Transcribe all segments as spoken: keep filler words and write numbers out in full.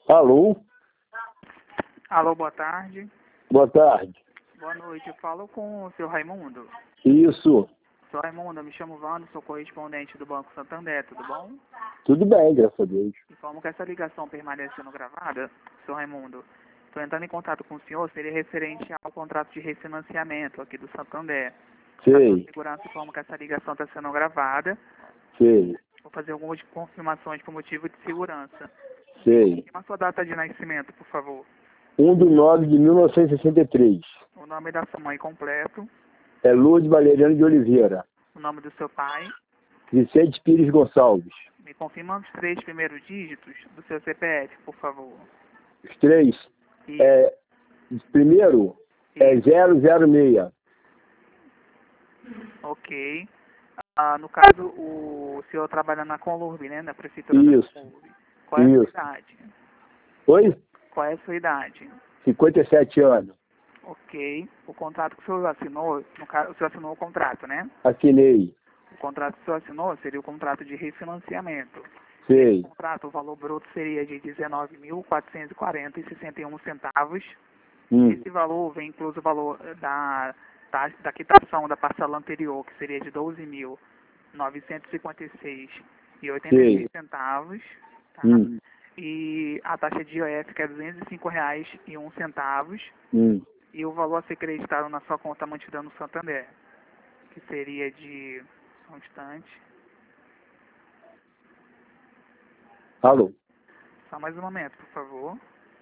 Alô? Alô, boa tarde. Boa tarde. Boa noite. Eu falo com o seu Raimundo. Isso. Seu Raimundo, eu me chamo Vando, sou correspondente do Banco Santander, tudo bom? Tudo bem, graças a Deus. Informo que essa ligação permanece sendo gravada, seu Raimundo. Estou entrando em contato com o senhor, seria referente ao contrato de refinanciamento aqui do Santander. Para sua Sei, segurança, informo que essa ligação está sendo gravada. sei, Vou fazer algumas confirmações por motivo de segurança. sei. Confirma a sua data de nascimento, por favor. um de nove de mil novecentos e sessenta e três. O nome da sua mãe completo. É Lourdes Valeriano de Oliveira. O nome do seu pai. Vicente Pires Gonçalves. Me confirma os três primeiros dígitos do seu C P F, por favor. Os três. Isso. É, primeiro é zero zero seis. Ok. Ah, no caso, o senhor trabalha na Conlurb, né? Na prefeitura Isso. da Conlurb. Qual é a sua Isso. idade? Oi? Qual é a sua idade? cinquenta e sete anos. Ok. O contrato que o senhor assinou, no caso, o senhor assinou o contrato, né? Assinei. O contrato que o senhor assinou seria o contrato de refinanciamento. Sei. O contrato, o valor bruto seria de dezenove mil quatrocentos e quarenta e sessenta e um centavos. Hum. Esse valor vem incluso o valor da, da, da quitação da parcela anterior, que seria de doze mil novecentos e cinquenta e seis e oitenta e seis centavos. Tá? Hum. E a taxa de I O F, que é duzentos e cinco reais e um centavos. Hum. E o valor a ser creditado na sua conta mantida no Santander, que seria de... Só um instante. Alô? Só mais um momento, por favor.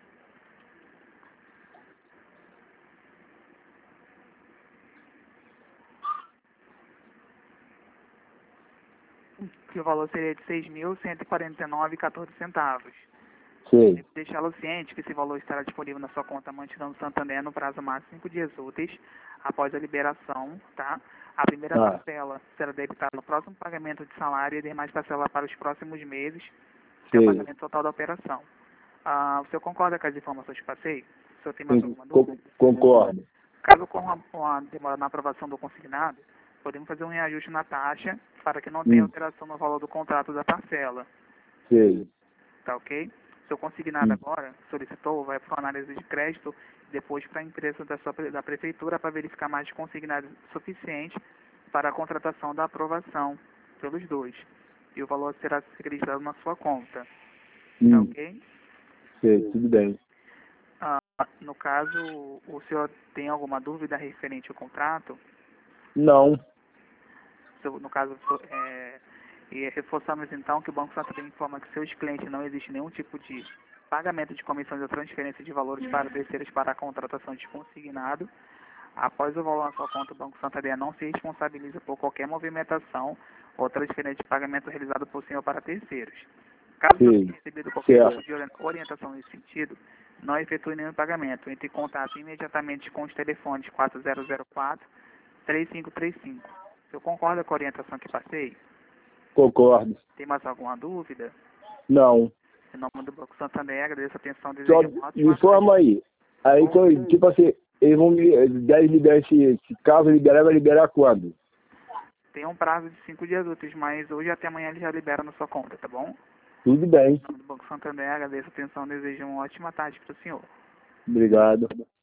Que o valor seria de seis mil cento e quarenta e nove reais e quatorze centavos. Sei. Deixá-lo ciente que esse valor estará disponível na sua conta mantida no Santander no prazo máximo de cinco dias úteis após a liberação, tá? A primeira Ah. parcela será debitada no próximo pagamento de salário e demais parcela para os próximos meses, até o Sei. pagamento total da operação. Ah, o senhor concorda com as informações que passei? O senhor tem mais alguma Con- dúvida? Concordo. Caso ocorra uma demora na aprovação do consignado, podemos fazer um reajuste na taxa para que não tenha Hum. alteração no valor do contrato da parcela. Sei. Tá ok? Seu consignado Hum. agora solicitou, vai para uma análise de crédito, depois para a empresa da, sua, da prefeitura para verificar mais de consignado suficiente para a contratação da aprovação pelos dois. E o valor será acreditado na sua conta. Tá Hum. ok? Sei, tudo bem. Ah, no caso, o senhor tem alguma dúvida referente ao contrato? Não. So- No caso, so- é, e reforçamos então que o Banco Santander informa que seus clientes não existe nenhum tipo de pagamento de comissões ou transferência de valores para terceiros para a contratação de consignado. Após o valor na sua conta, o Banco Santander não se responsabiliza por qualquer movimentação ou transferência de pagamento realizado por senhor para terceiros. Caso você Sim. tenha recebido qualquer Certo. tipo de ori- orientação nesse sentido, não efetue nenhum pagamento. Entre em contato imediatamente com os telefones quatro zero zero quatro, três cinco três cinco. O senhor concorda com a orientação que passei? Concordo. Tem mais alguma dúvida? Não. Em nome do Banco Santander, agradeço a atenção, Só desejo uma me ótima informa aí. Aí, então, tipo assim, eles vão me, deve liberar esse, esse caso liberar, vai liberar quando? Tem um prazo de cinco dias úteis, mas hoje até amanhã ele já libera na sua conta, tá bom? Tudo bem. Em nome do Banco Santander, agradeço a atenção, desejo uma ótima tarde para o senhor. Obrigado.